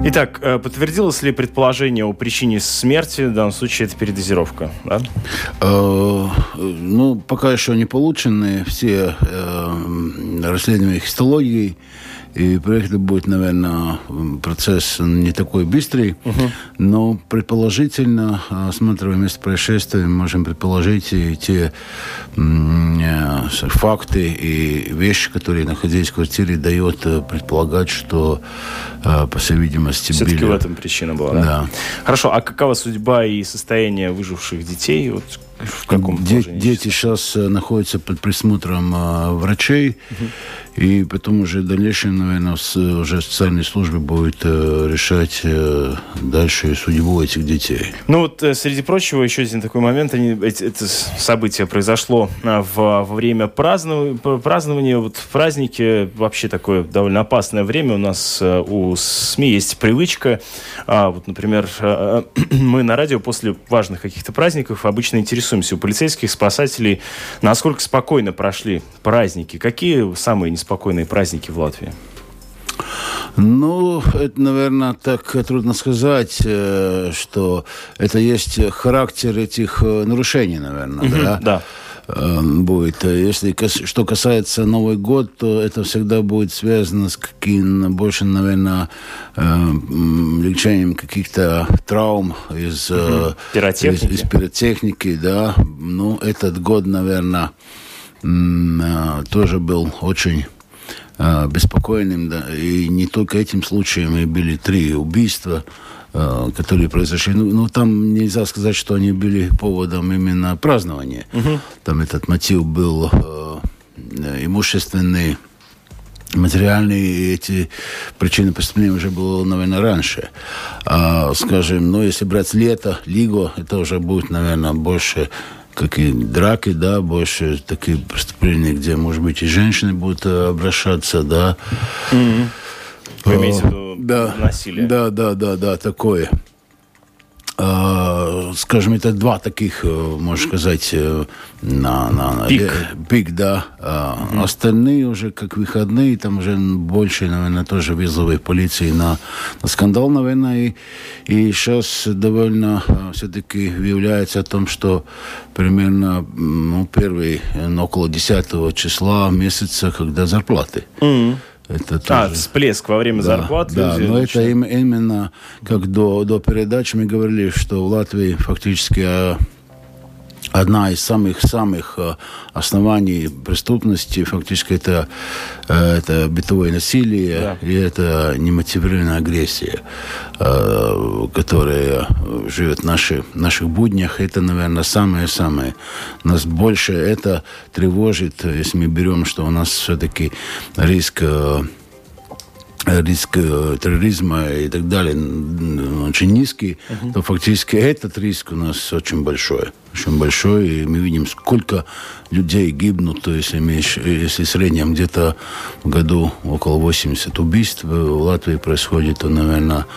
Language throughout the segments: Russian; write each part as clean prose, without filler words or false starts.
Итак, подтвердилось ли предположение о причине смерти? В данном случае это передозировка, да? Ну, пока еще не получены все расследования хистологии. И проект будет, наверное, процесс не такой быстрый, но предположительно, осматривая место происшествия, мы можем предположить и те факты и вещи, которые находились в квартире, дает предполагать, что, по всей видимости, все-таки в этом причина была, да? Хорошо, а какова судьба и состояние выживших детей? Вот в каком положении? Дети сейчас находятся под присмотром врачей, и потом уже в дальнейшем, наверное, уже социальные службы будут решать дальше судьбу этих детей. Ну вот, среди прочего, еще один такой момент. Это событие произошло во время празднования. Вот в празднике вообще такое довольно опасное время. У нас у СМИ есть привычка. Вот, например, мы на радио после важных каких-то праздников обычно интересуемся у полицейских, спасателей, насколько спокойно прошли праздники. Какие самые неспокойные праздники в Латвии? Ну, это, наверное, так трудно сказать, что это есть характер этих нарушений, наверное, да? Будет. Если что касается Новый год, то это всегда будет связано с каким больше, наверное, лечением каких-то травм из пиротехники, да. Ну, этот год, наверное, тоже был очень беспокойным, да, и не только этим случаем, и были 3 убийства, которые произошли. Ну, там нельзя сказать, что они были поводом именно празднования. Там этот мотив был имущественный, материальный, и эти причины преступления уже было, наверное, раньше. Скажем, ну, если брать лето, Лиго, это уже будет, наверное, больше как и драки, да, больше такие преступления, где, может быть, и женщины будут обращаться, да. Вы имеете в виду насилие? Да, такое. Скажем, это 2 таких, можно сказать, пик, да. Остальные уже как выходные, там уже больше, наверное, тоже вызовы полиции на скандал, наверное. И сейчас довольно все-таки выявляется о том, что примерно около 10 числа месяца, когда зарплаты. Это тоже... всплеск во время зарплаты. Да, но это именно, как до передачи мы говорили, что в Латвии фактически одна из самых оснований преступности, фактически это бытовое насилие, и это немотивированная агрессия, которая живет в наших буднях. Это, наверное, самое-самое. Нас больше это тревожит, если мы берем, что у нас все-таки риск терроризма и так далее очень низкий, то фактически этот риск у нас очень большой, и мы видим, сколько людей гибнут, то есть если в среднем где-то в году около 80 убийств в Латвии происходит, то, наверное,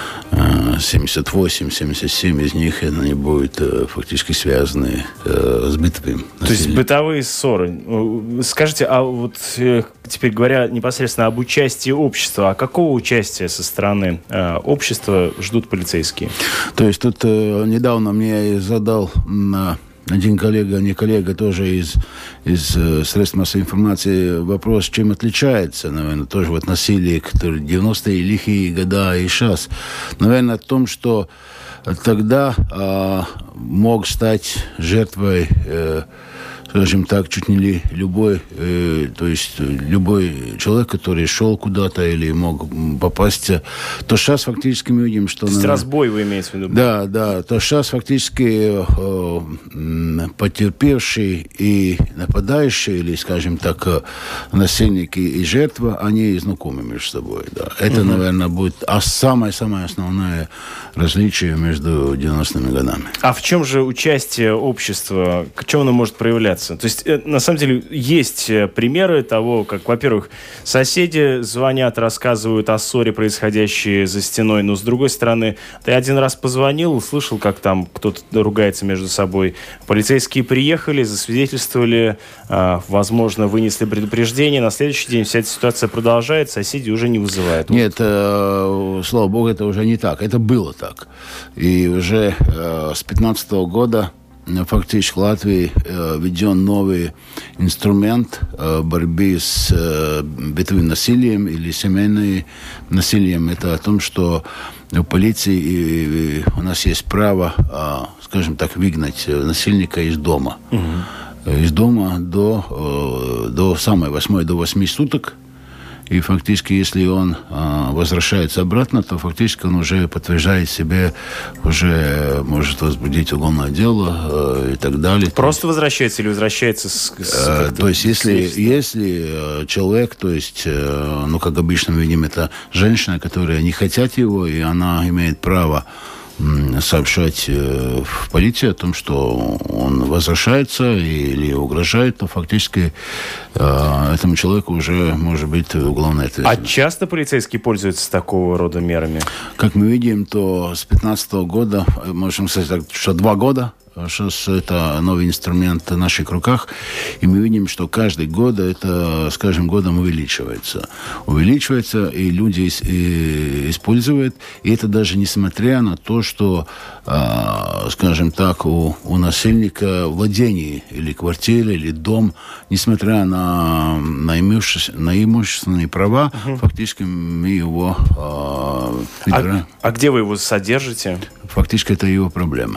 78-77 из них они будут фактически связаны с бытовым насилием. То есть бытовые ссоры. Скажите, а вот теперь говоря непосредственно об участии общества, а какого участия со стороны общества ждут полицейские? То есть тут недавно мне задал один коллега тоже из средств массовой информации вопрос, чем отличается, наверное, тоже вот насилие, которое 90-е лихие года и сейчас. Наверное, в том, что тогда мог стать жертвой, скажем так, чуть не ли любой, то есть любой человек, который шел куда-то или мог попасть, то сейчас фактически мы видим, что... То есть разбой вы имеете в виду? Да, то сейчас фактически потерпевший и нападающий, или, скажем так, насильники и жертва, они знакомы между собой, да. Это, наверное, будет самое основное различие между 90-ми годами. А в чем же участие общества? В чем оно может проявляться? меняться? То есть, на самом деле, есть примеры того, как, во-первых, соседи звонят, рассказывают о ссоре, происходящей за стеной, но, с другой стороны, ты один раз позвонил, услышал, как там кто-то ругается между собой. Полицейские приехали, засвидетельствовали, возможно, вынесли предупреждение. На следующий день вся эта ситуация продолжает, соседи уже не вызывают. Нет, слава богу, это уже не так. Это было так. И уже с 2015 года фактически в Латвии введен новый инструмент борьбы с бытовым насилием или семейным насилием. Это о том, что у полиции у нас есть право, скажем так, выгнать насильника из дома. Из дома до самой 8 до 8 суток. И фактически, если он возвращается обратно, то фактически он уже подтверждает себе, уже может возбудить уголовное дело и так далее. Просто возвращается или возвращается то есть, если человек, то есть, ну, как обычно мы видим, это женщина, которая не хотят его, и она имеет право сообщать в полицию о том, что он возвращается или угрожает, то фактически этому человеку уже может быть уголовная ответственность. А часто полицейские пользуются такого рода мерами? Как мы видим, то с 2015 года, можем сказать, что 2 года, сейчас это новый инструмент в наших руках, и мы видим, что каждый год это с каждым годом увеличивается. Увеличивается, и люди используют, и это даже несмотря на то, что, скажем так, у насильника владение или квартира, или дом, несмотря на имущественные права, фактически мы его выбираем. А где вы его содержите? Фактически это его проблема.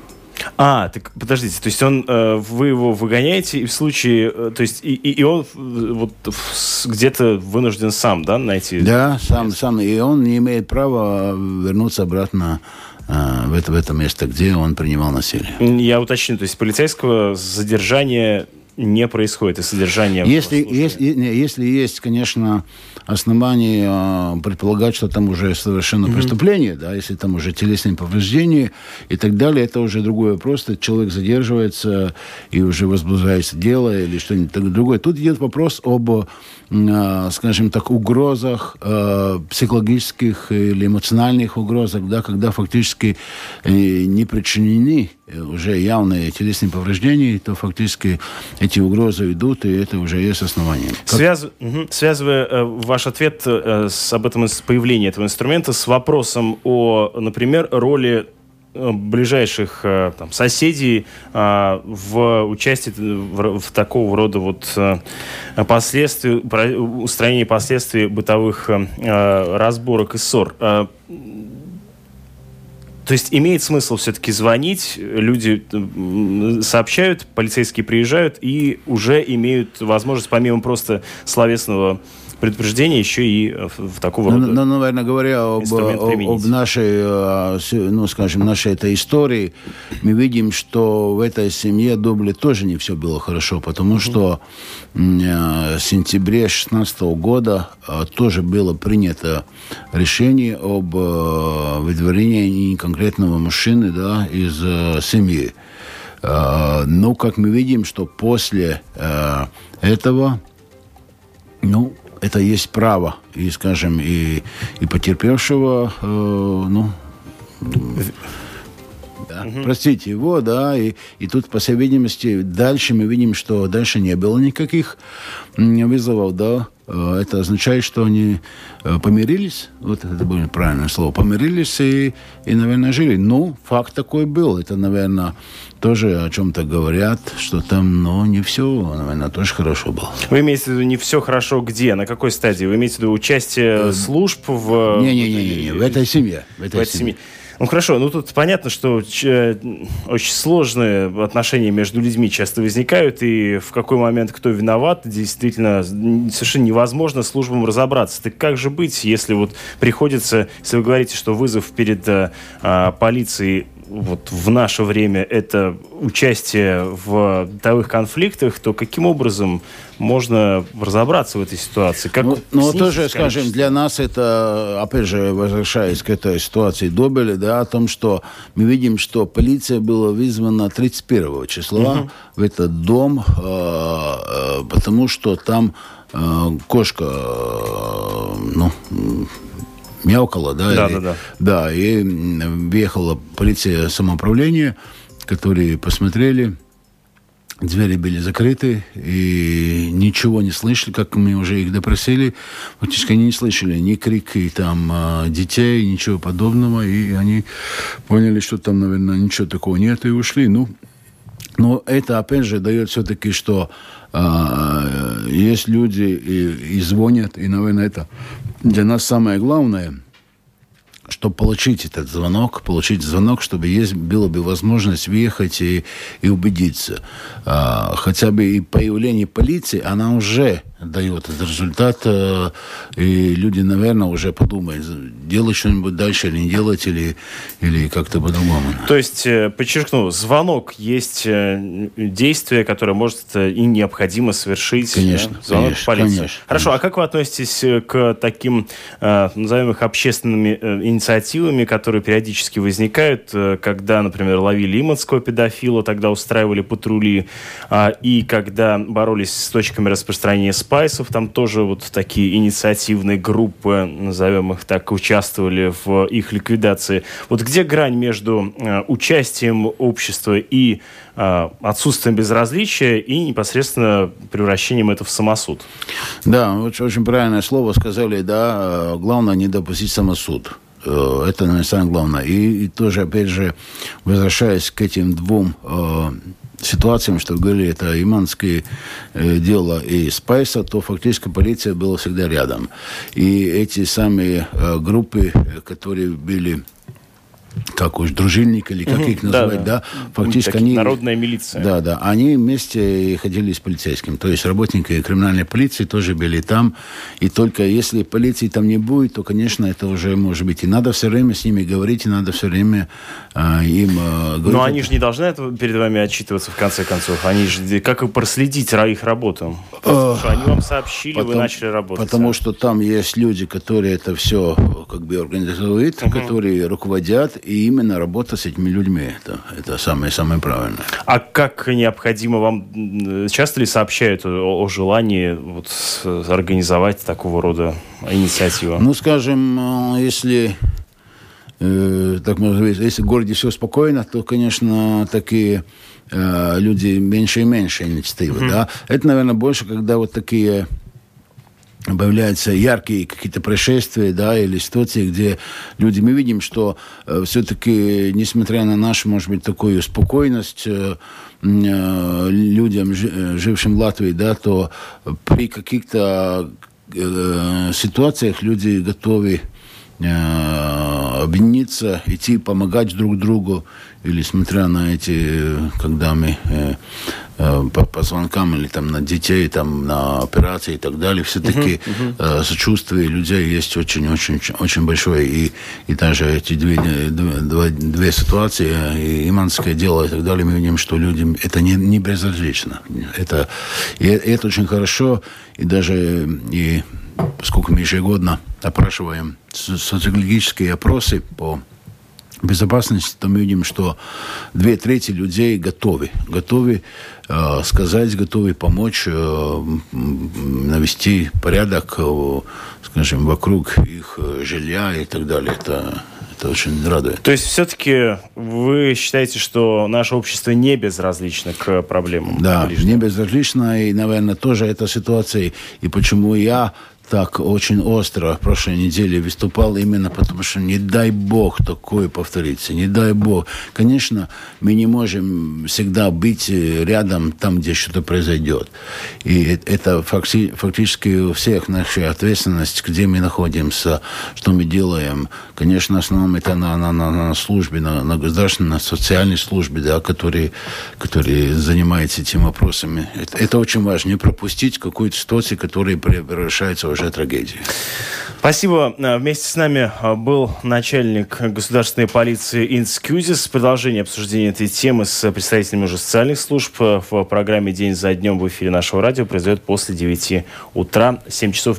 Так подождите, то есть вы его выгоняете, и в случае, то есть и он вот где-то вынужден сам, да, найти? Да, сам, и он не имеет права вернуться обратно в это место, где он принимал насилие. Я уточню, то есть полицейского задержания не происходит, и содержание... Если есть, конечно, основания предполагать, что там уже совершено преступление, да, если там уже телесные повреждения и так далее, это уже другой вопрос. Человек задерживается и уже возбуждается дело или что-нибудь другое. Тут идет вопрос об, скажем так, угрозах, психологических или эмоциональных угрозах, да, когда фактически не причинены уже явные телесные повреждения, то фактически эти угрозы идут, и это уже есть основание. Связывая ваш ответ с появлением этого инструмента с вопросом о, например, роли ближайших соседей в участии в такого рода устранении последствий бытовых разборок и ссор. То есть имеет смысл все-таки звонить, люди сообщают, полицейские приезжают и уже имеют возможность, помимо просто словесного предупреждения, еще и в такого рода наверное, говоря об нашей, нашей этой истории, мы видим, что в этой семье Дубли тоже не все было хорошо, потому что в сентябре 2016 года тоже было принято решение об выдворении конкретного мужчины, да, из семьи. Но, как мы видим, что после этого, это есть право, и, скажем, и потерпевшего, простите его, да, и тут, по всей видимости, дальше мы видим, что дальше не было никаких вызовов, да. Это означает, что они помирились, вот это будет правильное слово, помирились и, наверное, жили. Факт такой был. Это, наверное, тоже о чем-то говорят, что там, не все, наверное, тоже хорошо было. Вы имеете в виду не все хорошо где? На какой стадии? Вы имеете в виду участие служб в... Не, в этой семье. В этой семье. Хорошо, тут понятно, что очень сложные отношения между людьми часто возникают, и в какой момент кто виноват, действительно совершенно невозможно службам разобраться. Так как же быть, если приходится, если вы говорите, что вызов перед полицией вот в наше время это участие в бытовых конфликтах, то каким образом можно разобраться в этой ситуации? Как тоже, скажем, для нас это, опять же, возвращаясь к этой ситуации Добеля, да, о том, что мы видим, что полиция была вызвана 31 числа в этот дом, потому что там кошка, мяукала, да? Да, и въехала полиция самоуправления, которые посмотрели, двери были закрыты, и ничего не слышали, как мы уже их допросили. Фактически они не слышали ни крики там детей, ничего подобного, и они поняли, что там, наверное, ничего такого нет, и ушли. Но это, опять же, дает все-таки, что есть люди и звонят, и, наверное, это для нас самое главное, чтобы получить этот звонок, чтобы была бы возможность въехать и убедиться. Хотя бы и появление полиции, она уже дает этот результат, и люди, наверное, уже подумают, делать что-нибудь дальше или не делать, или как-то по-другому. То есть, подчеркну, звонок есть действие, которое может и необходимо совершить. Конечно. Да? Звонок в полицию. Конечно. Хорошо, а как вы относитесь к таким, назовем их, общественными инициативами, которые периодически возникают, когда, например, ловили иманского педофила, тогда устраивали патрули, и когда боролись с точками распространения спайсов, там тоже вот такие инициативные группы, назовем их так, участвовали в их ликвидации. Вот где грань между участием общества и отсутствием безразличия и непосредственно превращением это в самосуд? Да, очень правильное слово сказали, да, главное не допустить самосуд. Это, наверное, самое главное. И тоже, опять же, возвращаясь к этим двум ситуациям, что говорили, это иманское дело и Спайса, то фактически полиция была всегда рядом. И эти самые группы, которые были как уж дружинник или как их называть, да, фактически они... Народная милиция. Да, они вместе ходили с полицейским. То есть работники криминальной полиции тоже были там. И только если полиции там не будет, то, конечно, это уже может быть. И надо все время с ними говорить, и надо все время им говорить. Но они же не должны это перед вами отчитываться, в конце концов. Они же... Как проследить их работу? Они вам сообщили, вы начали работать. Потому что там есть люди, которые это все как бы организуют, которые руководят, и именно работа с этими людьми это самое правильное. А как необходимо вам, часто ли сообщают о желании организовать такого рода инициативу? Ну, скажем, если так можно говорить, если в городе все спокойно, то, конечно, такие люди меньше и меньше инициативы. Да? Это, наверное, больше, когда вот такие появляются яркие какие-то происшествия, да, или ситуации, где люди... Мы видим, что все-таки, несмотря на нашу, может быть, такую спокойность людям, жившим в Латвии, да, то при каких-то ситуациях люди готовы объединиться, идти помогать друг другу, или смотря на эти, когда мы по звонкам или там на детей, там на операции и так далее, все-таки сочувствие людей есть очень большое. И даже эти две ситуации, и иманское дело и так далее, мы видим, что людям это не безразлично. Это очень хорошо, и даже поскольку мы ежегодно опрашиваем социологические опросы по безопасности, то мы видим, что 2/3 людей готовы сказать, готовы помочь навести порядок, скажем, вокруг их жилья и так далее. Это очень радует. То есть все-таки вы считаете, что наше общество не безразлично к проблемам? Да, не безразлично, и, наверное, тоже эта ситуация, и почему я так очень остро в прошлой неделе выступал, именно потому что не дай бог такое повторится, не дай бог. Конечно, мы не можем всегда быть рядом там, где что-то произойдет. И это фактически у всех наша ответственность, где мы находимся, что мы делаем. Конечно, в основном это на службе, на государственной, на социальной службе, да, которые занимаются этими вопросами. Это очень важно, не пропустить какую-то ситуацию, которая превращается уже в трагедию. Спасибо. Вместе с нами был начальник государственной полиции Инскьюзис. Продолжение обсуждения этой темы с представителями уже социальных служб в программе «День за днем» в эфире нашего радио произойдет после 9 утра, 7 часов